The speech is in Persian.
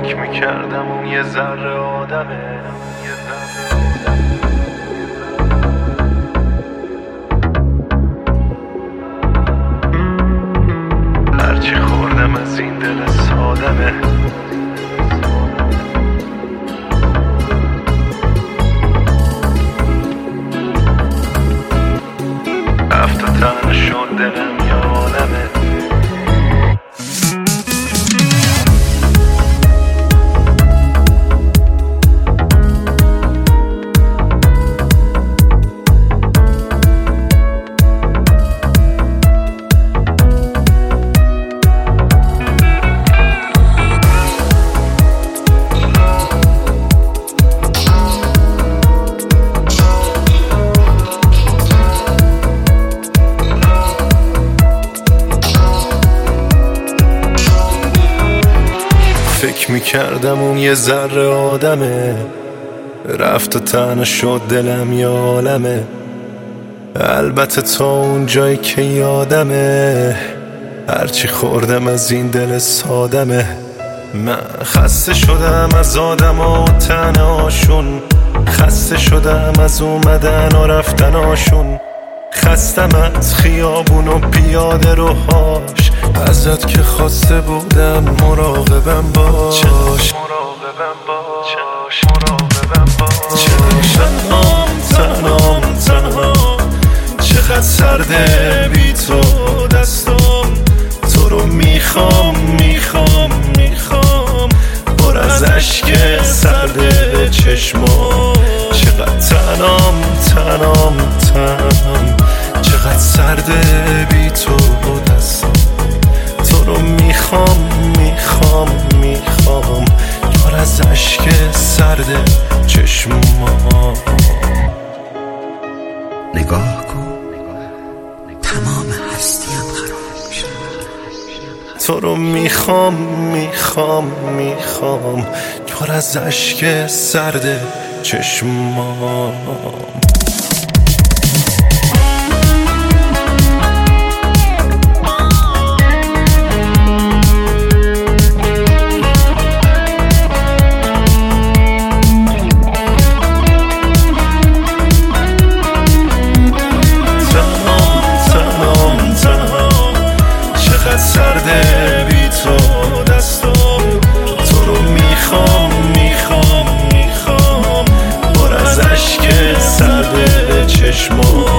فکر میکردم اون یه ذره آدمه. هرچی خوردم از این دل سادمه. رفت و تنها شد دلم یه عالمه. فکر میکردم اون یه ذره آدمه. رفت و تنها شد دلم یه عالمه. البته تا اون جایی که یادمه هرچی خوردم از این دل سادمه. من خسته شدم از آدما و تنهاشون، خسته شدم از اومدن و رفتناشون، خستم از خیابون و پیاده روهاش. ازت که خواسته بودم مراقبم باش، تنهام چقدر سرده بی تو دستم. تو رو میخوام پر از عشق سرده چشمام. چقدر تنهام چقدر سرده بی تو دستم. تو رو میخوام پر از عشق سرده چشمام. نگاه کن تمام هستیم خراب میشه. تو رو میخوام پر از عشق سرده چشمام. سرده بی تو دستم. تو رو میخوام پر از عشق سرده چشمام.